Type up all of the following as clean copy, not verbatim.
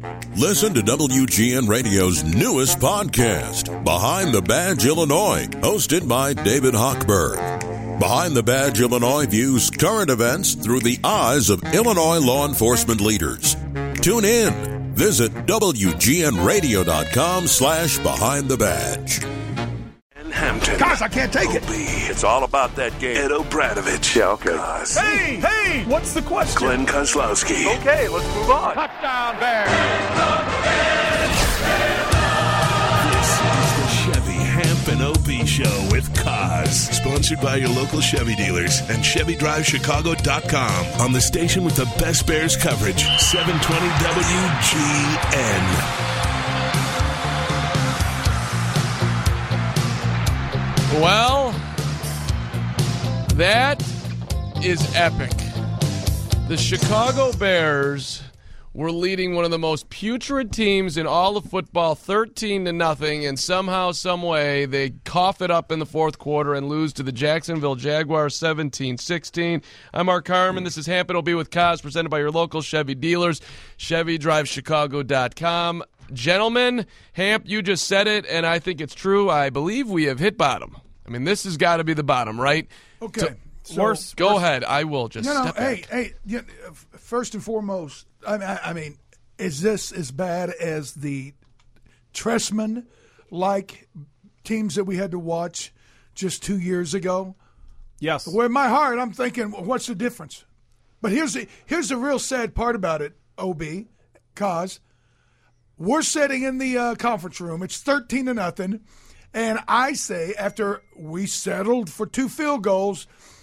Listen to WGN Radio's newest podcast, Behind the Badge Illinois, hosted by David Hochberg. Behind the Badge Illinois views current events through the eyes of Illinois law enforcement leaders. Tune in. Visit WGNRadio.com/Behind the Badge. Hampton. Guys, I can't take it. It's all about that game. Ed O'Bradovich. Yeah, okay. Hey, what's the question? Glenn Kozlowski. Okay, let's move on. Touchdown, Bears. This is the Chevy Hamp and Opie Show with Kaz. Sponsored by your local Chevy dealers and ChevyDriveChicago.com on the station with the best Bears coverage, 720 WGN. Well, that is epic. The Chicago Bears were leading one of the most putrid teams in all of football, 13-0, and somehow, some way, they cough it up in the fourth quarter and lose to the Jacksonville Jaguars 17-16. I'm Mark Harmon. This is Hamp and OB with Kaz, presented by your local Chevy dealers, ChevyDriveChicago.com. Gentlemen, Hamp, you just said it, and I think it's true. I believe we have hit bottom. I mean, this has got to be the bottom, right? Okay. Go ahead. I will just step back. Hey, first and foremost, I mean, is this as bad as the Tressman-like teams that we had to watch just 2 years ago? Yes. Where in my heart, I'm thinking, what's the difference? But here's the real sad part about it, OB, Kaz. We're sitting in the conference room. It's 13-0. And I say, after we settled for 2 field goals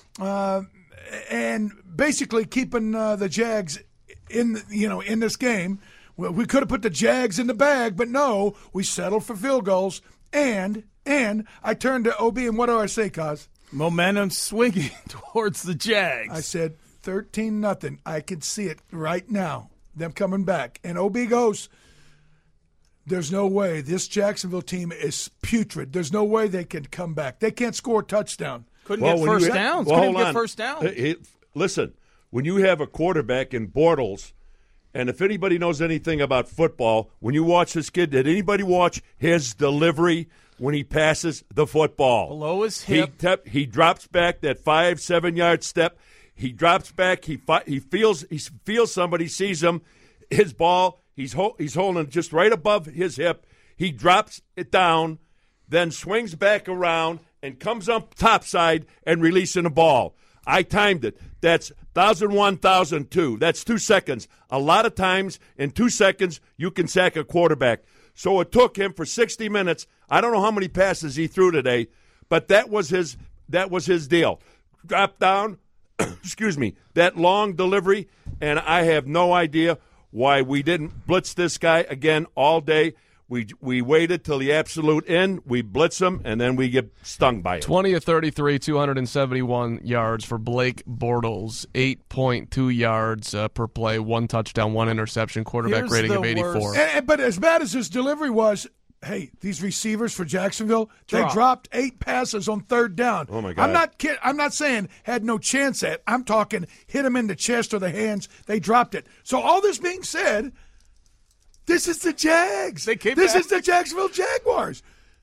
and basically keeping the Jags in this game, we could have put the Jags in the bag, but no, we settled for field goals. And I turned to OB, and what do I say, Kaz? Momentum swinging towards the Jags. I said 13-0. I can see it right now, them coming back. And OB goes, there's no way. This Jacksonville team is putrid. There's no way they can come back. They can't score a touchdown. Couldn't get first downs. Couldn't get first downs. Listen, when you have a quarterback in Bortles, and if anybody knows anything about football, when you watch this kid, did anybody watch his delivery when he passes the football? Below his hip. He drops back that 5-7 yard step. He drops back. He feels somebody, sees him. His ball. He's holding it just right above his hip. He drops it down, then swings back around and comes up topside and releasing the ball. I timed it. That's 1,001, 1,002. That's 2 seconds. A lot of times in 2 seconds you can sack a quarterback. So it took him for 60 minutes. I don't know how many passes he threw today, but that was his deal. Drop down, excuse me, that long delivery, and I have no idea why we didn't blitz this guy again all day. We waited till the absolute end. We blitz him, and then we get stung by it. 20 of 33, 271 yards for Blake Bortles, 8.2 yards per play, 1 touchdown, 1 interception, quarterback rating of 84. But as bad as his delivery was, hey, these receivers for Jacksonville, they dropped 8 passes on 3rd down. Oh, my God. I'm not saying had no chance at. I'm talking hit them in the chest or the hands. They dropped it. So all this being said, this is the Jags. This is the Jacksonville Jaguars.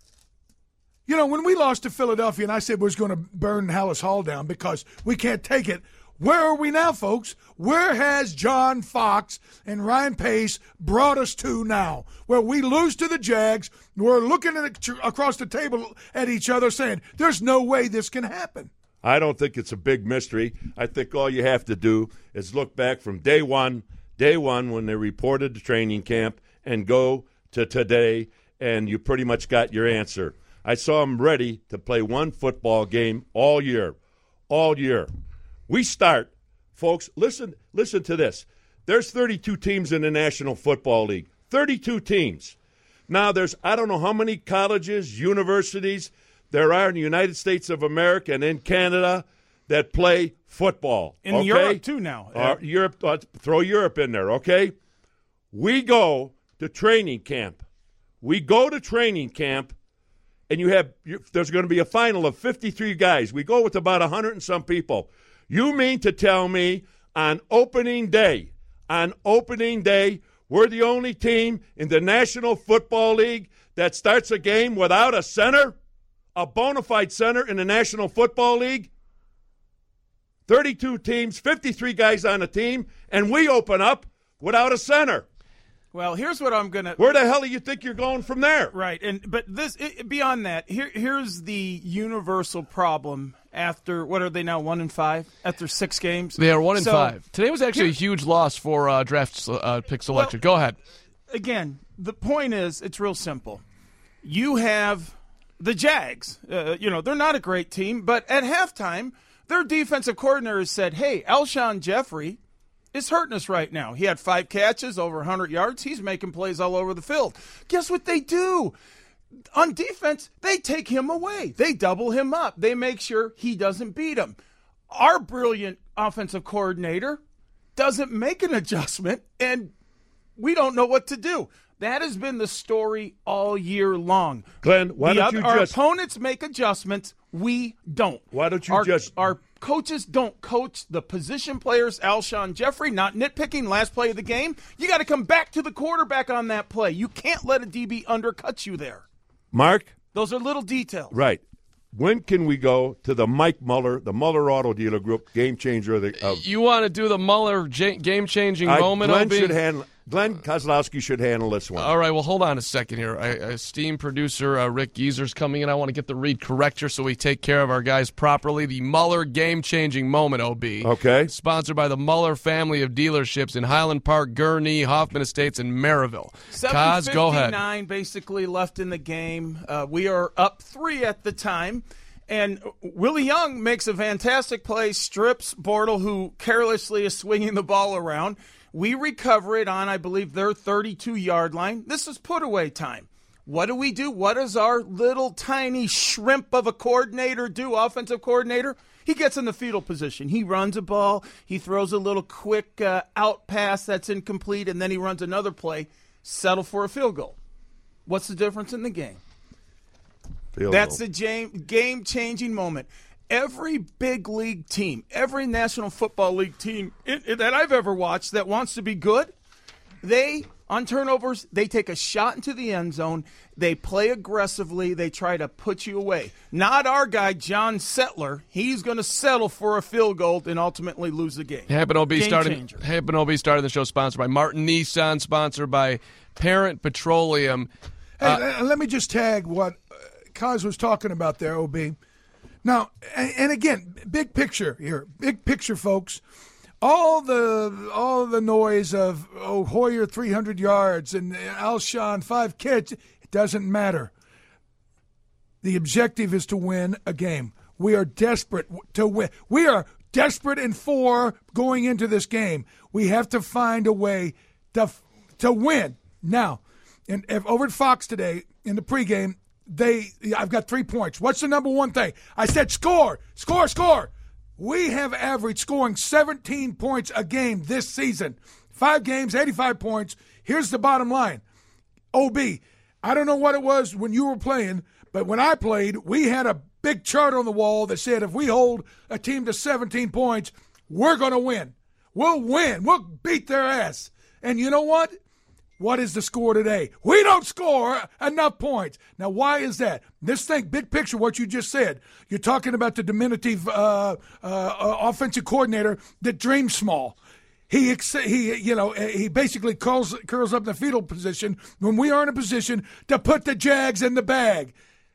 You know, when we lost to Philadelphia and I said we was going to burn Hallis Hall down because we can't take it, where are we now, folks? Where has John Fox and Ryan Pace brought us to now? Where we lose to the Jags, we're looking across the table at each other saying, there's no way this can happen. I don't think it's a big mystery. I think all you have to do is look back from day one when they reported to training camp, and go to today, and you pretty much got your answer. I saw them ready to play one football game all year. We start, folks, listen to this. There's 32 teams in the National Football League. 32 teams. Now, there's I don't know how many colleges, universities there are in the United States of America and in Canada that play football. In Europe, too, now. Europe, throw Europe in there, okay? We go to training camp. And there's going to be a final of 53 guys. We go with about 100 and some people. You mean to tell me on opening day, We're the only team in the National Football League that starts a game without a center, a bona fide center in the National Football League. 32 teams, 53 guys on a team, and we open up without a center. Well, here's what I'm going to – Where the hell do you think you're going from there? Right, but beyond that, here's the universal problem after – what are they now, 1-5 after 6 games? They are 1-5. Today was actually a huge loss for draft pick selection. Go ahead. Again, the point is it's real simple. You have the Jags. They're not a great team, but at halftime, their defensive coordinator said, hey, Alshon Jeffrey – is hurting us right now. He had 5 catches, over 100 yards. He's making plays all over the field. Guess what they do? On defense, they take him away. They double him up. They make sure he doesn't beat him. Our brilliant offensive coordinator doesn't make an adjustment, and we don't know what to do. That has been the story all year long. Glenn, why don't you our just... opponents make adjustments. We don't. Why don't you Our coaches don't coach the position players. Alshon Jeffrey, not nitpicking, last play of the game. You got to come back to the quarterback on that play. You can't let a DB undercut you there. Mark? Those are little details. Right. When can we go to the Mike Muller, the Muller Auto Dealer Group, game changer of you want to do the Muller game-changing moment? Glenn Kozlowski should handle this one. All right, well, hold on a second here. Esteemed producer Rick Geezer's coming in. I want to get the read correct here so we take care of our guys properly. The Muller game-changing moment, OB. Okay. Sponsored by the Muller family of dealerships in Highland Park, Gurnee, Hoffman Estates, and Maryville. Kaz, go ahead. 7:59 basically left in the game. We are up 3 at the time. And Willie Young makes a fantastic play, strips Bortle, who carelessly is swinging the ball around. We recover it on, I believe, their 32-yard line. This is put-away time. What do we do? What does our little tiny shrimp of a coordinator do, offensive coordinator? He gets in the fetal position. He runs a ball. He throws a little quick out pass that's incomplete, and then he runs another play, settle for a field goal. What's the difference in the game? That's the game-changing moment. Every big league team, every National Football League team that I've ever watched that wants to be good, on turnovers, they take a shot into the end zone. They play aggressively. They try to put you away. Not our guy, John Settler. He's going to settle for a field goal and ultimately lose the game. Happen OB started the show sponsored by Martin Nissan, sponsored by Parent Petroleum. Hey, let me just tag what Kaz was talking about there, OB. Now, and again, big picture here. Big picture, folks. All the noise of Hoyer 300 yards and Alshon 5 catches, it doesn't matter. The objective is to win a game. We are desperate to win. We are desperate in 4 going into this game. We have to find a way to win. Now, over at Fox today in the pregame, I've got 3 points. What's the number one thing? I said score. We have averaged scoring 17 points a game this season. 5 games, 85 points. Here's the bottom line. OB, I don't know what it was when you were playing, but when I played, we had a big chart on the wall that said if we hold a team to 17 points, we're going to win. We'll win. We'll beat their ass. And you know what? What is the score today? We don't score enough points. Now, why is that? This thing, big picture, what you just said. You're talking about the diminutive offensive coordinator that dreams small. He basically curls up in the fetal position when we are in a position to put the Jags in the bag.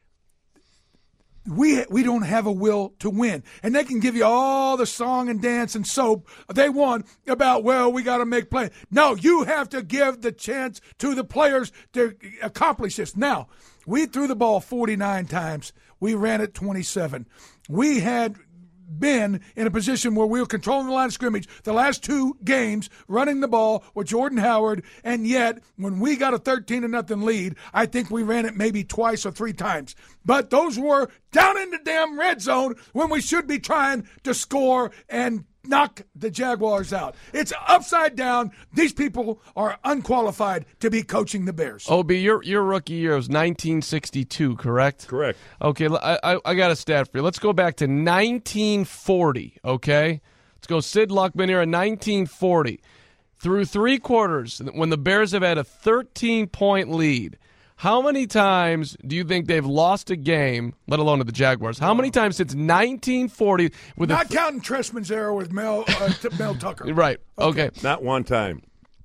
We don't have a will to win. And they can give you all the song and dance and soap they want about, well, we got to make plays. No, you have to give the chance to the players to accomplish this. Now, we threw the ball 49 times. We ran it 27. We had been in a position where we were controlling the line of scrimmage the last 2 games, running the ball with Jordan Howard, and yet when we got a 13-0 lead, I think we ran it maybe twice or 3 times. But those were down in the damn red zone when we should be trying to score and knock the Jaguars out. It's upside down. These people are unqualified to be coaching the Bears. OB, your rookie year was 1962, correct? Correct. Okay, I got a stat for you. Let's go back to 1940, okay? Let's go Sid Luckman here in 1940. through 3 quarters, when the Bears have had a 13-point lead, how many times do you think they've lost a game, let alone to the Jaguars? How many times since 1940? Not counting Trestman's era with Mel Tucker. Right. Okay. Not one time.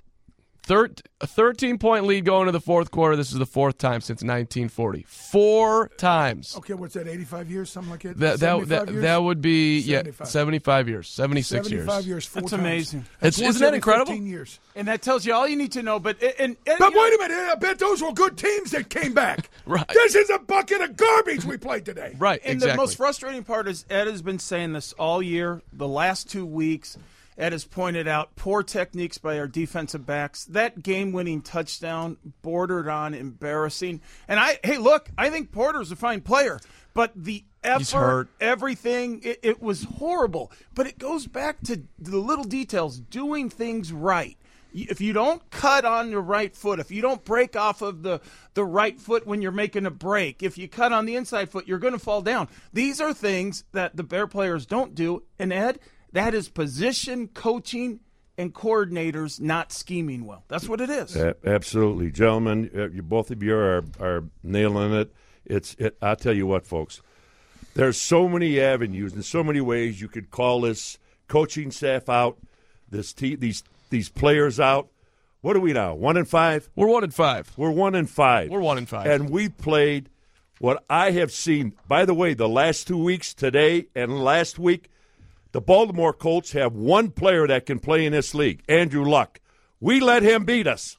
A 13-point lead going to the fourth quarter. This is the 4th time since 1940. 4 times. Okay, what's that, 85 years, something like that? That would be 75. 75 years, 76 years. 75 years, 4 That's times. amazing. Isn't that incredible? 15 years. And that tells you all you need to know. But But wait a minute, I bet those were good teams that came back. Right. This is a bucket of garbage we played today. Right, And exactly. the most frustrating part is Ed has been saying this all year, the last 2 weeks. Ed has pointed out poor techniques by our defensive backs. That game-winning touchdown bordered on embarrassing. And I think Porter's a fine player, but the effort, He's hurt. everything, it was horrible. But it goes back to the little details, doing things right. If you don't cut on your right foot, if you don't break off of the right foot when you're making a break, if you cut on the inside foot, you're going to fall down. These are things that the Bear players don't do. And Ed, that is position coaching and coordinators not scheming well. That's what it is. Absolutely. Gentlemen, both of you are nailing it. I'll tell you what, folks. There's so many avenues and so many ways you could call this coaching staff out, these players out. What are we now, 1-5? We're 1-5. We're 1-5. We're 1-5. And we played what I have seen. By the way, the last 2 weeks, today and last week, the Baltimore Colts have one player that can play in this league, Andrew Luck. We let him beat us.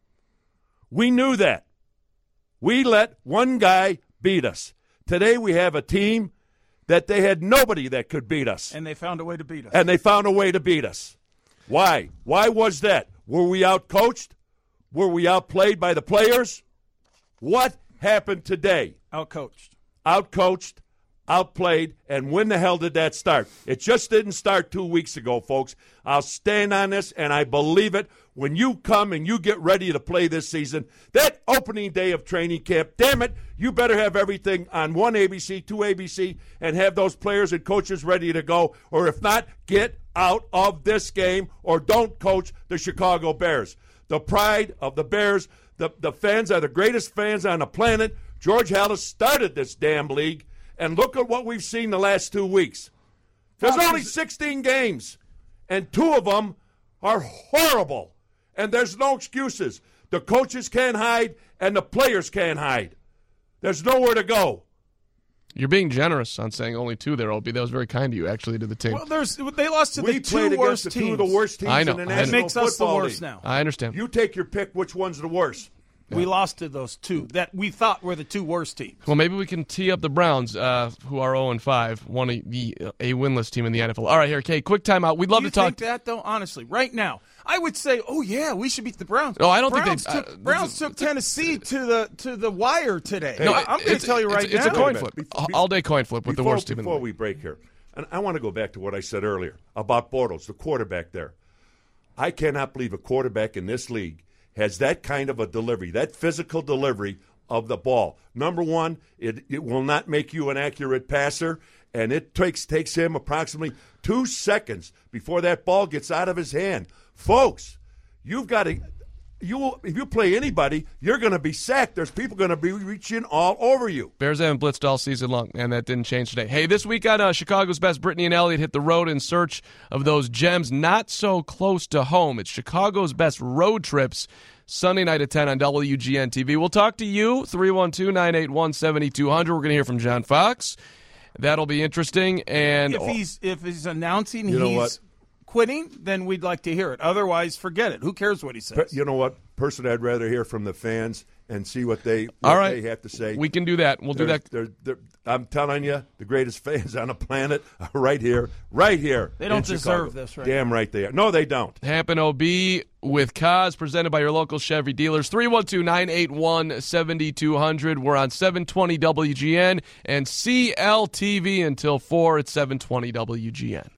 We knew that. We let one guy beat us. Today we have a team that they had nobody that could beat us. And they found a way to beat us. And they found a way to beat us. Why? Why was that? Were we out-coached? Were we outplayed by the players? What happened today? Outcoached. Outcoached, outplayed, and when the hell did that start? It just didn't start 2 weeks ago, folks. I'll stand on this, and I believe it. When you come and you get ready to play this season, that opening day of training camp, damn it, you better have everything on 1 ABC, 2 ABC, and have those players and coaches ready to go. Or if not, get out of this game or don't coach the Chicago Bears. The pride of the Bears, the fans are the greatest fans on the planet. George Halas started this damn league. And look at what we've seen the last 2 weeks. There's only 16 games, and 2 of them are horrible. And there's no excuses. The coaches can't hide, and the players can't hide. There's nowhere to go. You're being generous on saying only 2 there, Opie. That was very kind of you, actually, to the team. Well, they lost to We the played 2 worst against the teams. 2 of the worst teams I know. in the It National It makes us the Football worst League. now. I understand. You take your pick which one's the worst. We lost to those 2 that we thought were the 2 worst teams. Well, maybe we can tee up the Browns, who are 0-5, one of a winless team in the NFL. All right, here, Kay, quick timeout. We'd love Do you to talk. think that, though? Honestly, right now, I would say, oh, yeah, we should beat the Browns. Oh, I don't think Browns they- took, Browns took Tennessee to the wire today. No, I'm going to tell you right it's now. a coin Wait a flip. minute. All-day coin flip with the worst team in the Before league. we break here, and I want to go back to what I said earlier about Bortles, the quarterback there. I cannot believe a quarterback in this league has that kind of a delivery, that physical delivery of the ball. Number one, it will not make you an accurate passer, and it takes him approximately 2 seconds before that ball gets out of his hand. Folks, you've got to if you play anybody, you're going to be sacked. There's people going to be reaching all over you. Bears haven't blitzed all season long, and that didn't change today. Hey, this week on Chicago's Best, Brittany and Elliott hit the road in search of those gems not so close to home. It's Chicago's Best road trips, Sunday night at 10 on WGN-TV. We'll talk to you, 312-981-7200. We're going to hear from John Fox. That'll be interesting. And If he's announcing You know he's what? quitting, then we'd like to hear it. Otherwise, forget it. Who cares what he says? You know what? Person I'd rather hear from the fans and see what they have to say. We can do that. We'll do that. I'm telling you, the greatest fans on the planet are right here. Right here. They don't in deserve Chicago. this right Damn right they are. No, they don't. Hampton OB with Kaz, presented by your local Chevy dealers. 312-981-7200. We're on 720 WGN and CLTV until 4 at 720 WGN.